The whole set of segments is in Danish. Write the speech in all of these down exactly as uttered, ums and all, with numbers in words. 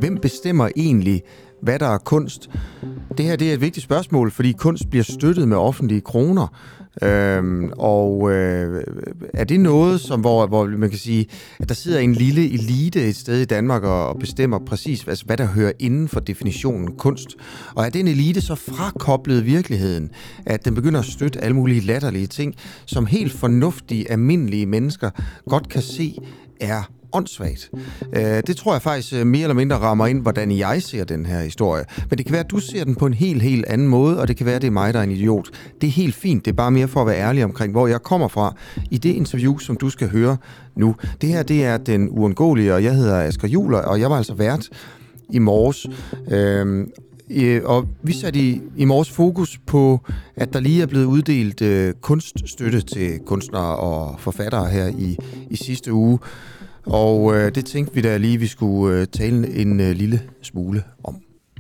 Hvem bestemmer egentlig, hvad der er kunst? Det her det er et vigtigt spørgsmål, fordi kunst bliver støttet med offentlige kroner. Øhm, og øh, er det noget, som, hvor, hvor man kan sige, at der sidder en lille elite et sted i Danmark og, og bestemmer præcis, altså, hvad der hører inden for definitionen kunst? Og er den elite så frakoblet virkeligheden, at den begynder at støtte alle mulige latterlige ting, som helt fornuftige, almindelige mennesker godt kan se er åndssvagt. Det tror jeg faktisk mere eller mindre rammer ind, hvordan jeg ser den her historie. Men det kan være, at du ser den på en helt, helt anden måde, og det kan være, at det er mig, der er en idiot. Det er helt fint. Det er bare mere for at være ærlig omkring, hvor jeg kommer fra i det interview, som du skal høre nu. Det her, det er Den Uundgåelige, og jeg hedder Asger Juhl, og jeg var altså vært i morges. Øhm, og vi satte i, i morges fokus på, at der lige er blevet uddelt øh, kunststøtte til kunstnere og forfattere her i, i sidste uge. Og øh, det tænkte vi da lige, vi skulle øh, tale en øh, lille smule om.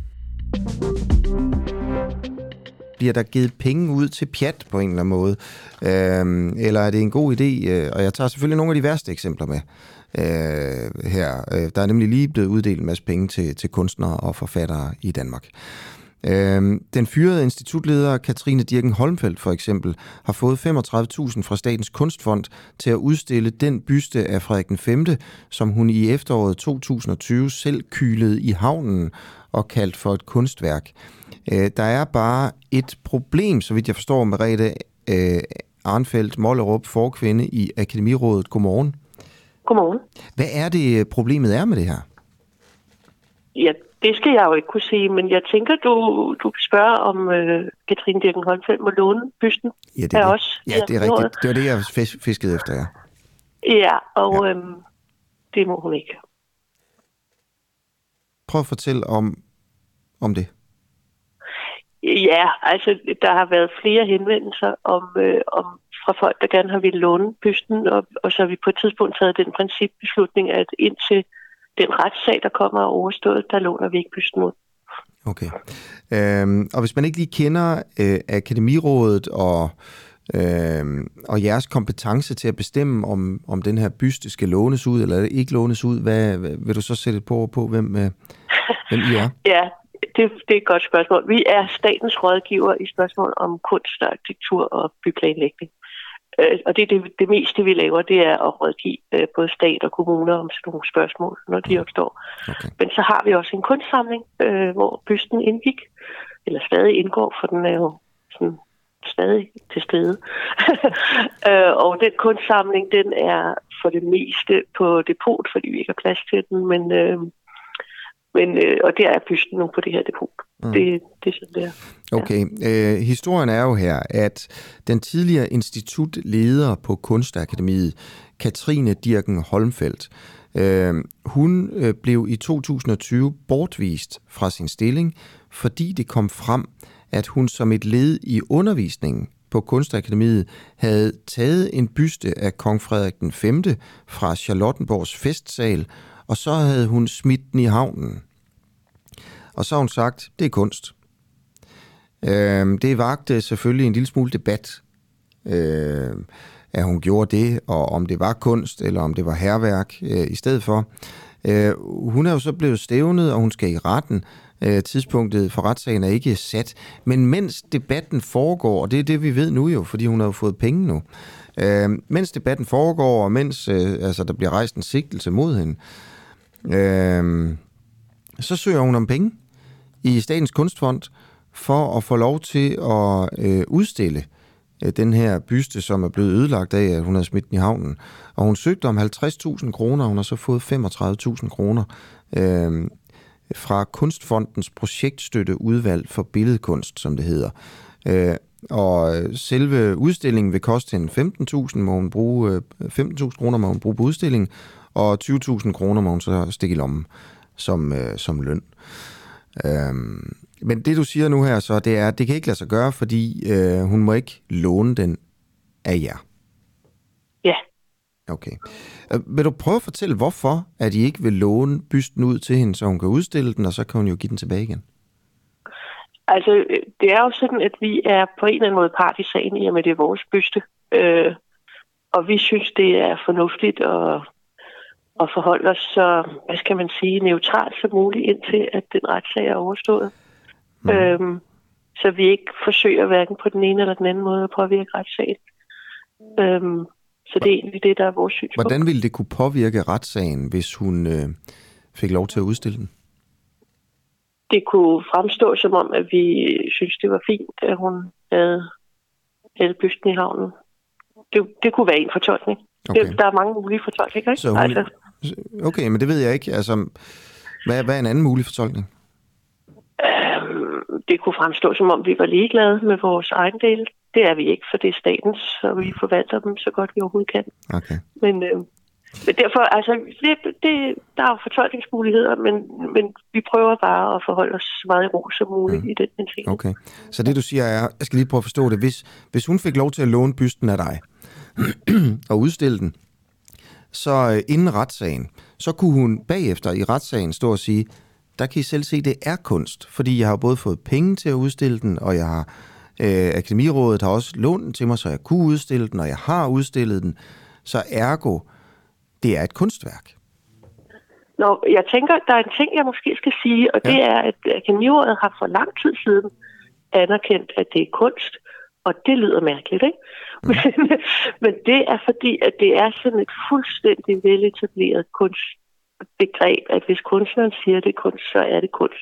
Bliver der givet penge ud til pjat på en eller anden måde? Øh, eller er det en god idé? Øh, og jeg tager selvfølgelig nogle af de værste eksempler med øh, her. Øh, der er nemlig lige blevet uddelt en masse penge til, til kunstnere og forfattere i Danmark. Den fyrede institutleder Katrine Dirken Holmfeldt for eksempel har fået femogtredive tusind fra Statens Kunstfond til at udstille den byste af Frederik den femte, som hun i efteråret to tusind og tyve selv kylede i havnen og kaldt for et kunstværk. Der er bare et problem, så vidt jeg forstår, Merete Arnfeldt Mollerup, forkvinde i Akademirådet. Godmorgen. Godmorgen. Hvad er det, problemet er med det her? Ja, det skal jeg jo ikke kunne sige, men jeg tænker, du, du kan spørge, om øh, Katrine Dirken Holmfeldt må låne bysten ja, det er af det. os. Ja, det er rigtigt. Det var det, jeg fiskede efter, ja. Ja, og ja. Øhm, det må hun ikke. Prøv at fortælle om, om det. Ja, altså, der har været flere henvendelser om, øh, om fra folk, der gerne har ville låne bysten, og, og så har vi på et tidspunkt taget den principbeslutning, at indtil den retssag, der kommer og overstået, der låner vi ikke bysten ud. Okay. Øhm, og hvis man ikke lige kender øh, Akademirådet og, øh, og jeres kompetence til at bestemme, om, om den her byste skal lånes ud, eller ikke lånes ud, hvad, hvad vil du så sætte et på, på hvem, øh, hvem I er? Ja, det, det er et godt spørgsmål. Vi er statens rådgiver i spørgsmål om kunst, arkitektur og byplanlægning. Og det, det, det meste, vi laver, det er at rådgive øh, både stat og kommuner om sådan nogle spørgsmål, når de opstår. Okay. Men så har vi også en kunstsamling, øh, hvor bysten indgik, eller stadig indgår, for den er jo sådan stadig til stede. øh, og den kunstsamling, den er for det meste på depot, fordi vi ikke har plads til den, men... Øh, Men, øh, og der er bysten nu på det her depot. Mm. Det, det er sådan, det er. Ja. Okay. Øh, historien er jo her, at den tidligere institutleder på Kunstakademiet, Katrine Dirken Holmfeldt, øh, hun øh, blev i to tusind og tyve bortvist fra sin stilling, fordi det kom frem, at hun som et led i undervisningen på Kunstakademiet havde taget en byste af kong Frederik den femte fra Charlottenborgs festsal, og så havde hun smidt den i havnen. Og så har hun sagt, det er kunst. Øh, det vagte selvfølgelig en lille smule debat, øh, at hun gjorde det, og om det var kunst, eller om det var hærværk øh, i stedet for. Øh, hun er jo så blevet stævnet, og hun skal i retten. Øh, tidspunktet for retssagen er ikke sat. Men mens debatten foregår, og det er det, vi ved nu jo, fordi hun har jo fået penge nu, øh, mens debatten foregår, og mens øh, altså, der bliver rejst en sigtelse mod hende, øh, så søger hun om penge i Statens Kunstfond for at få lov til at øh, udstille øh, den her byste, som er blevet ødelagt af, at hun har smidt den i havnen. Og hun søgte om halvtreds tusind kroner, og hun har så fået femogtredive tusind kroner øh, fra Kunstfondens projektstøtteudvalg for billedkunst, som det hedder. Øh, og selve udstillingen vil koste hende femten tusind, må hun bruge femten tusind kroner må hun bruge på udstillingen, og tyve tusind kroner må hun så stikke i lommen som, øh, som løn. Øhm, men det du siger nu her så, det er, at det kan ikke lade sig gøre, fordi øh, hun må ikke låne den af jer. Ja. Okay. Øh, vil du prøve at fortælle, hvorfor at I ikke vil låne bysten ud til hende, så hun kan udstille den, og så kan hun jo give den tilbage igen? Altså, det er jo sådan, at vi er på en eller anden måde part i sagen, i og med det er vores byste. Øh, og vi synes, det er fornuftigt at at forholde os så, hvad skal man sige, neutralt som muligt, indtil at den retssag er overstået. Mm. Øhm, så vi ikke forsøger hverken på den ene eller den anden måde at påvirke retssagen. Øhm, så det er egentlig det, der er vores synspunkt. Hvordan ville det kunne påvirke retssagen, hvis hun øh, fik lov til at udstille den? Det kunne fremstå som om, at vi synes, det var fint, at hun havde, havde bysten i havnen. Det, det kunne være en fortolkning. Okay. Det, der er mange mulige fortolkninger, ikke? Så hun, altså. Okay, men det ved jeg ikke. Altså, hvad, hvad er en anden mulig fortolkning? Øhm, det kunne fremstå som om, vi var ligeglade med vores egen del. Det er vi ikke, for det er statens, og vi forvalter dem så godt vi overhovedet kan. Okay. Men, øh, men derfor, altså, det, det, der er jo fortolkningsmuligheder, men, men vi prøver bare at forholde os så meget i ro som muligt mm. i den henseende. Okay. Så det du siger er, jeg skal lige prøve at forstå det, hvis, hvis hun fik lov til at låne bysten af dig og udstille den, så øh, inden retssagen, så kunne hun bagefter i retssagen stå og sige, der kan I selv se, det er kunst, fordi jeg har både fået penge til at udstille den, og jeg har øh, Akademirådet har også lånt den til mig, så jeg kunne udstille den, og jeg har udstillet den, så ergo, det er et kunstværk. Nå, jeg tænker, der er en ting, jeg måske skal sige, og ja. Det er, at Akademirådet har for lang tid siden anerkendt, at det er kunst, og det lyder mærkeligt, ikke? Mm. Men, men det er fordi, at det er sådan et fuldstændig veletableret kunstbegreb, at hvis kunstneren siger, at det er kunst, så er det kunst.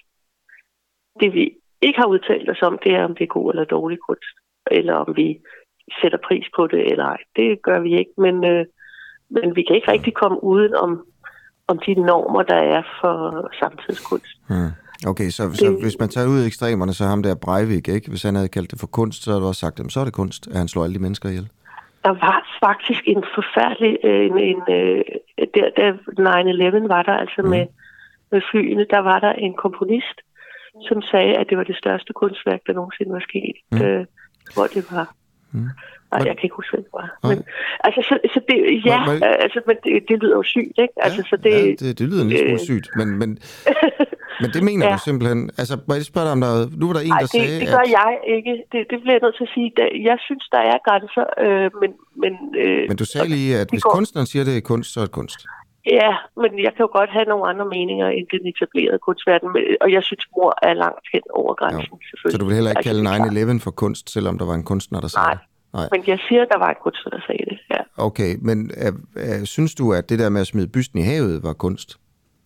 Det vi ikke har udtalt os om, det er, om det er god eller dårlig kunst, eller om vi sætter pris på det eller ej. Det gør vi ikke, men, øh, men vi kan ikke rigtig komme uden om, om de normer, der er for samtidskunst. Mm. Okay, så, det, så hvis man tager ud i ekstremerne, så ham der Breivik, ikke? Hvis han havde kaldt det for kunst, så havde du også sagt, at så er det kunst, at han slår alle de mennesker ihjel. Der var faktisk en forfærdelig, en, en, der, der nine eleven var der, altså mm. med, med flyene, der var der en komponist, som sagde, at det var det største kunstværk, der nogensinde var sket, mm. øh, hvor det var. Mm. Nej, jeg kan ikke huske, hvad det var. Men, altså, så, så det, ja, men, altså, men det, det lyder jo sygt, ikke? Altså, ja, så det, ja, det, det lyder en lille smule øh, sygt, men, men, men det mener ja. du simpelthen. Altså, må jeg spørge dig om noget? Nu var der en, Ej, der det, sagde, det gør at... jeg ikke. Det, det bliver jeg nødt til at sige. Jeg synes, der er grænser, øh, men... Men, øh, men du sagde lige, at hvis går... kunstneren siger, at det er kunst, så er det kunst. Ja, men jeg kan jo godt have nogle andre meninger end den etablerede kunstverden, og jeg synes, mor er langt hen over grænsen, ja. selvfølgelig. Så du vil heller ikke kalde nine eleven for kunst, selvom der var en kunstner, der sagde Nej. det? Nej, men jeg siger, at der var en kunstner, der sagde det, ja. Okay, men øh, øh, synes du, at det der med at smide bysten i havet var kunst?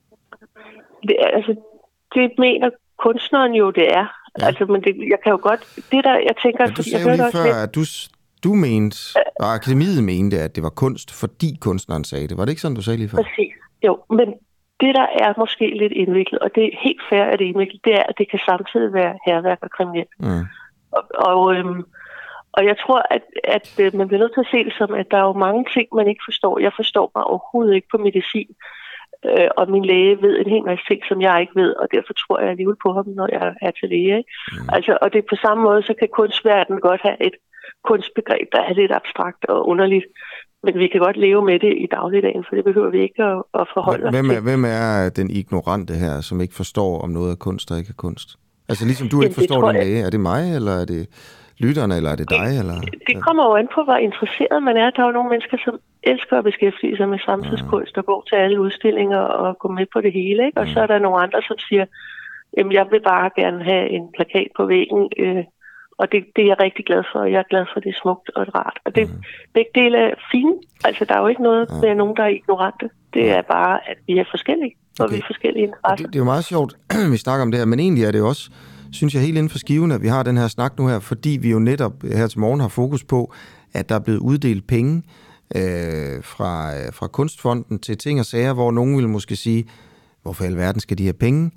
Det, altså, det mener kunstneren jo, det er. Ja. Altså, men det, jeg kan jo godt... Det der, jeg tænker... Ja, du sagde jo lige før, lidt, at du, du mente, og akademiet mente, at det var kunst, fordi kunstneren sagde det. Var det ikke sådan, du sagde lige før? Præcis. Jo, men det, der er måske lidt indviklet, og det er helt fair, at det er indviklet, det er, at det kan samtidig være hærværk og kriminelt. Mm. Og... og øhm, Og jeg tror, at, at man bliver nødt til at se det som, at der er jo mange ting, man ikke forstår. Jeg forstår mig overhovedet ikke på medicin, øh, og min læge ved en hel masse ting, som jeg ikke ved, og derfor tror jeg alligevel på ham, når jeg er til læge. Ikke? Mm. Altså, og det er på samme måde, så kan kunstverdenen godt have et kunstbegreb, der er lidt abstrakt og underligt, men vi kan godt leve med det i dagligdagen, for det behøver vi ikke at, at forholde os hvem er, til. Hvem er den ignorante her, som ikke forstår, om noget er kunst og ikke er kunst? Altså ligesom du ikke forstår din læge, er det mig, eller er det... lytterne, eller er det dig? Eller? Det kommer jo an på, hvor interesseret man er. Der er jo nogle mennesker, som elsker at beskæftige sig med samtidskunst og gå til alle udstillinger og gå med på det hele. Ikke? Og så er der nogle andre, som siger, jamen jeg vil bare gerne have en plakat på væggen, øh, og det, det er jeg rigtig glad for, og jeg er glad for, det er smukt og rart. Og det, mm. begge dele er fine. Altså der er jo ikke noget ja. med nogen, der er ignorante. Det ja. er bare, at vi er forskellige, og okay. vi er forskellige interesser. Det, det er jo meget sjovt, vi snakker om det her, men egentlig er det jo også, synes jeg, helt inden for skiven, at vi har den her snak nu her, fordi vi jo netop her til morgen har fokus på, at der er blevet uddelt penge øh, fra, øh, fra Kunstfonden til ting og sager, hvor nogen vil måske sige, hvorfor i alverden skal de have penge?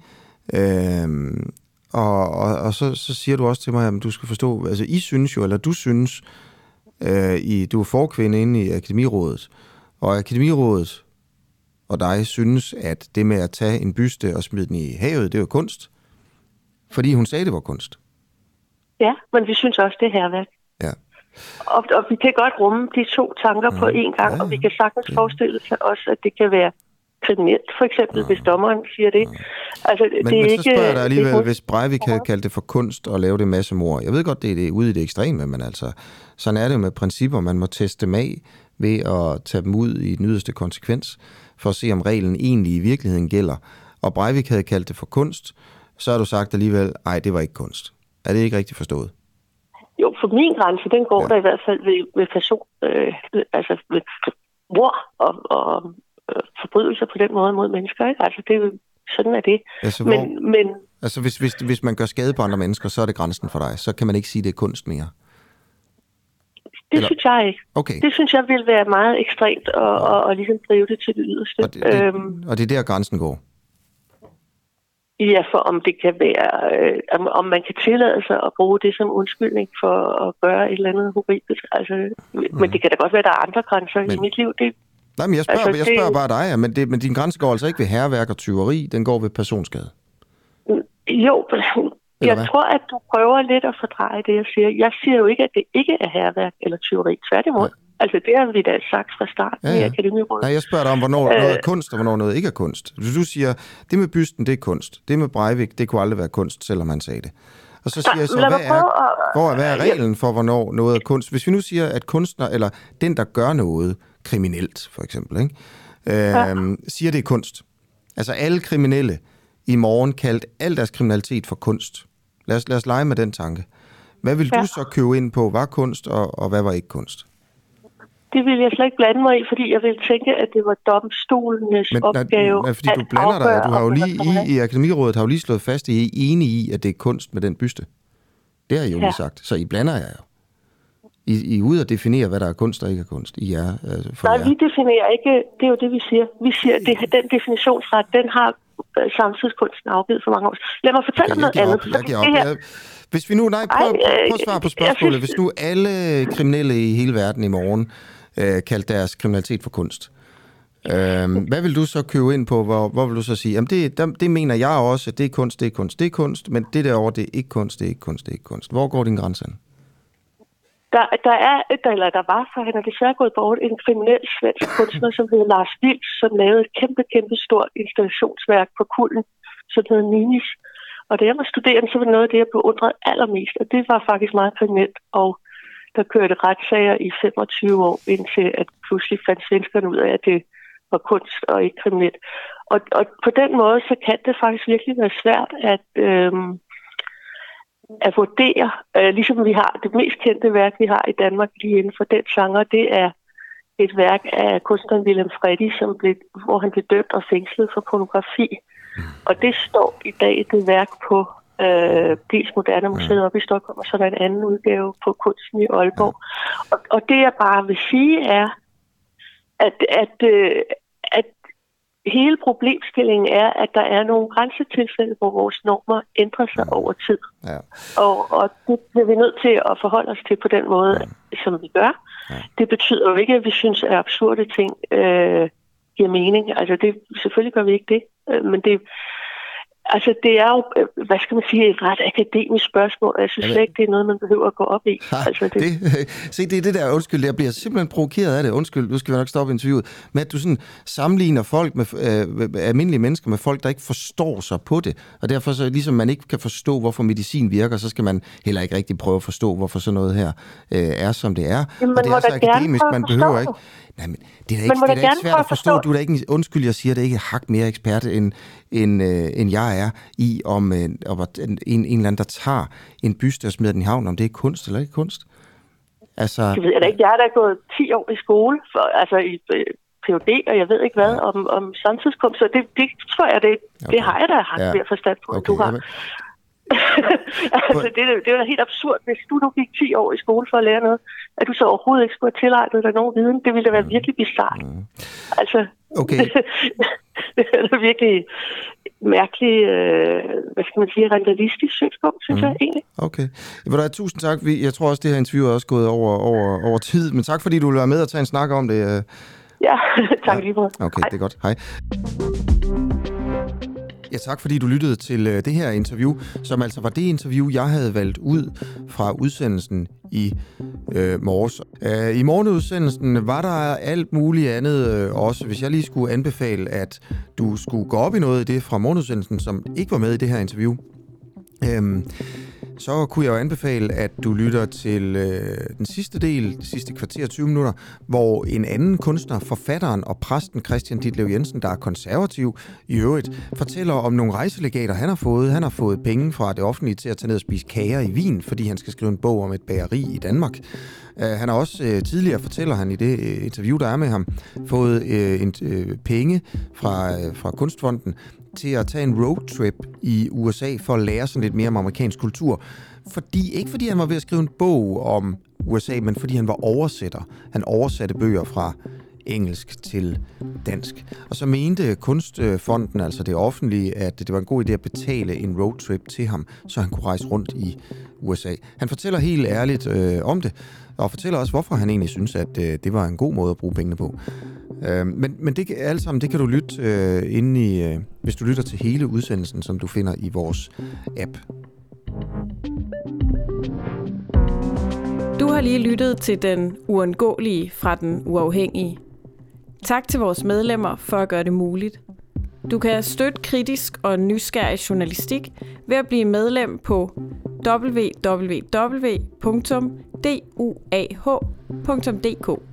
Øh, og og, og så, så siger du også til mig, at du skal forstå, altså I synes jo, eller du synes, øh, I, du er forkvinde inde i Akademirådet, og Akademirådet og dig synes, at det med at tage en byste og smide den i havet, det er jo kunst. Fordi hun sagde, det var kunst. Ja, men vi synes også, det er hærværk. Ja. Og, og vi kan godt rumme de to tanker ja. på én gang, ja, og vi kan sagtens det. forestille sig også, at det kan være kriminelt, for eksempel, ja. hvis dommeren siger det. Ja. Altså, men, det er men ikke, så spørger jeg dig alligevel, det, hvis Breivik havde kaldt det for kunst og lave det masse mord. Jeg ved godt, det er det ude i det ekstreme, men altså, sådan er det med principper. Man må teste dem af ved at tage dem ud i den yderste konsekvens. for at se, om reglen egentlig i virkeligheden gælder, og Breivik havde kaldt det for kunst, så har du sagt alligevel, ej, det var ikke kunst. Er det ikke rigtigt forstået? Jo, for min grænse, den går ja. der i hvert fald ved, ved person, øh, altså ved mord og, og øh, forbrydelser på den måde mod mennesker, ikke? Altså, det er sådan er det. Altså, men, hvor, men, altså hvis, hvis, hvis man gør skade på andre mennesker, så er det grænsen for dig. Så kan man ikke sige, det er kunst mere. Det Eller? synes jeg ikke. Okay. Det synes jeg vil være meget ekstremt og, ja. og, og ligesom drive det til det yderste. Og det, det, øhm, og det er der, grænsen går? Ja, for om det kan være, øh, om, om man kan tillade sig at bruge det som undskyldning for at gøre et eller andet horribelt. Altså, mm. Men det kan da godt være, at der er andre grænser men, i mit liv. Det, nej, men jeg spørger, altså, jeg spørger det, bare dig, ja, men, det, men din grænse går altså ikke ved hærværk og tyveri, den går ved personskade. Jo, jeg hvad? tror, at du prøver lidt at fordreje det, jeg siger. Jeg siger jo ikke, at det ikke er hærværk eller tyveri. Tværtimod. Ja. Altså, det har vi da sagt fra starten ja, ja. i Akademirådet. Nej, jeg spørger dig om, hvornår øh, noget er kunst, og hvornår noget ikke er kunst. Du siger, det med bysten, det er kunst. Det med Breivik, det kunne aldrig være kunst, selvom han sagde det. Og så siger jeg så, hvad er, hvor er, hvad er reglen for, hvornår noget er kunst? Hvis vi nu siger, at kunstner, eller den, der gør noget kriminelt, for eksempel, ikke? Øh, ja. siger, det er kunst. Altså, alle kriminelle i morgen kaldte al deres kriminalitet for kunst. Lad os, lad os lege med den tanke. Hvad vil ja. du så købe ind på, var kunst, og, og hvad var ikke kunst? Det vil jeg slet ikke blande mig i, fordi jeg ville tænke, at det var domstolenes Men, opgave. Men fordi du blander dig, du har jo lige i, i Akademirådet har jo lige slået fast, at I er enige i, at det er kunst med den byste. Det har I jo ja. lige sagt, så I blander jer jo. I, I er ude at definere, hvad der er kunst og ikke er kunst. I er, altså, for Nej, jer. vi definerer ikke, det er jo det, vi siger. Vi siger, at den definitionsret, den har samtidskunsten afgivet for mange år. Lad mig fortælle okay, noget op, andet. Jeg jeg, hvis vi nu, nej, prøv, prøv, prøv at svare på spørgsmålet. Hvis nu alle kriminelle i hele verden i morgen øh, kaldte deres kriminalitet for kunst, øh, hvad vil du så købe ind på? Hvor, hvor vil du så sige, jamen det, der, det mener jeg også, at det er kunst, det er kunst, det er kunst, men det derovre, det er ikke kunst, det er ikke kunst, det er ikke kunst. Hvor går din grænse hen? Der, der er, eller der var, for han er desværre gået bort, en kriminel svensk kunstner, som hedder Lars Vilks, som lavede et kæmpe, kæmpe stort installationsværk på Kulden, som hedder Ninis. Og da jeg var studerende, så var det noget af det, jeg beundrede allermest, og det var faktisk meget kriminelt. Og der kørte retssager i femogtyve år, indtil at pludselig fandt svenskerne ud af, at det var kunst og ikke kriminelt. Og, og på den måde, så kan det faktisk virkelig være svært at... Øhm, at vurdere, øh, ligesom vi har det mest kendte værk, vi har i Danmark lige inden for den genre, det er et værk af kunstneren Willem Freddy, som blev, hvor han blev dømt og fængslet for pornografi. Mm. Og det står i dag, det værk på øh, Dels Moderne Museet mm. oppe i Stockholm, og så er der en anden udgave på Kunsten i Aalborg. Mm. Og, og det jeg bare vil sige er, at, at, øh, at hele problemstillingen er, at der er nogle grænsetilfælde, hvor vores normer ændrer sig ja. over tid. Ja. Og, og det bliver vi nødt til at forholde os til på den måde, ja. som vi gør. Ja. Det betyder jo ikke, at vi synes, at absurde ting øh, giver mening. Altså, det, selvfølgelig gør vi ikke det. Øh, men det, altså, det er jo, hvad skal man sige, et ret akademisk spørgsmål. Jeg synes slet ikke, det er noget, man behøver at gå op i. Ha, altså, det... Det, se, det er det der, undskyld, jeg bliver simpelthen provokeret af det. Undskyld, nu skal vi nok stoppe interviewet. Men at du sådan sammenligner folk med øh, almindelige mennesker med folk, der ikke forstår sig på det. Og derfor så ligesom man ikke kan forstå, hvorfor medicin virker, så skal man heller ikke rigtig prøve at forstå, hvorfor sådan noget her øh, er, som det er. Jamen, og det er så akademisk, man behøver ikke. Nej, men det er da ikke, det er da ikke svært at forstå. Du er da ikke, undskyld, jeg siger, det er ikke hak mere ekspert, end, end, øh, end jeg er i, om, øh, om en, en, en eller anden, der tager en byste og smider den i havn, om det er kunst eller ikke kunst. Altså, det ved jeg da ikke. Jeg har da gået ti år i skole, for, altså i øh, P H D, og jeg ved ikke hvad, ja. om, om samtidskunst, så det, det tror jeg, det, okay. det har jeg da haft ja. ved forstand på, okay. du har. Jamen. altså, det, det er jo helt absurd, hvis du nu gik ti år i skole for at lære noget, at du så overhovedet ikke skulle have tilegnet dig nogen viden. Det ville da være mm. virkelig bizarrt. Mm. Altså, okay. det, det er virkelig mærkelig, øh, hvad skal man sige, realistisk synspunkt, synes mm. jeg egentlig. Okay. Vil du have tusind tak. Jeg tror også, det her interview er også gået over, over, over tid, men tak fordi du vil være med og tage en snak om det. Ja, tak ja. lige på. Okay, Hej. Det er godt. Hej. Ja, tak fordi du lyttede til øh, det her interview, som altså var det interview, jeg havde valgt ud fra udsendelsen i øh, morges. Øh, I morgenudsendelsen var der alt muligt andet øh, også, hvis jeg lige skulle anbefale, at du skulle gå op i noget af det fra morgenudsendelsen, som ikke var med i det her interview. Øh, så kunne jeg jo anbefale, at du lytter til øh, den sidste del, de sidste kvarter tyve minutter, hvor en anden kunstner, forfatteren og præsten Christian Ditlev Jensen, der er konservativ i øvrigt, fortæller om nogle rejselegater, han har fået. Han har fået penge fra det offentlige til at tage ned og spise kager i Wien, fordi han skal skrive en bog om et bageri i Danmark. Uh, han har også uh, tidligere, fortæller han i det uh, interview, der er med ham, fået uh, en, uh, penge fra, uh, fra Kunstfonden til at tage en roadtrip i U S A for at lære sådan lidt mere om amerikansk kultur. Fordi, ikke fordi han var ved at skrive en bog om U S A, men fordi han var oversætter. Han oversatte bøger fra engelsk til dansk. Og så mente Kunstfonden, altså det offentlige, at det var en god idé at betale en roadtrip til ham, så han kunne rejse rundt i U S A. Han fortæller helt ærligt øh, om det, og fortæller også, hvorfor han egentlig synes, at øh, det var en god måde at bruge pengene på. Øh, men men det, alt sammen, det kan du lytte øh, inde i, øh, hvis du lytter til hele udsendelsen, som du finder i vores app. Du har lige lyttet til Den Uundgåelige fra Den Uafhængige. Tak til vores medlemmer for at gøre det muligt. Du kan støtte kritisk og nysgerrig journalistik ved at blive medlem på w w w punktum d u a h punktum d k.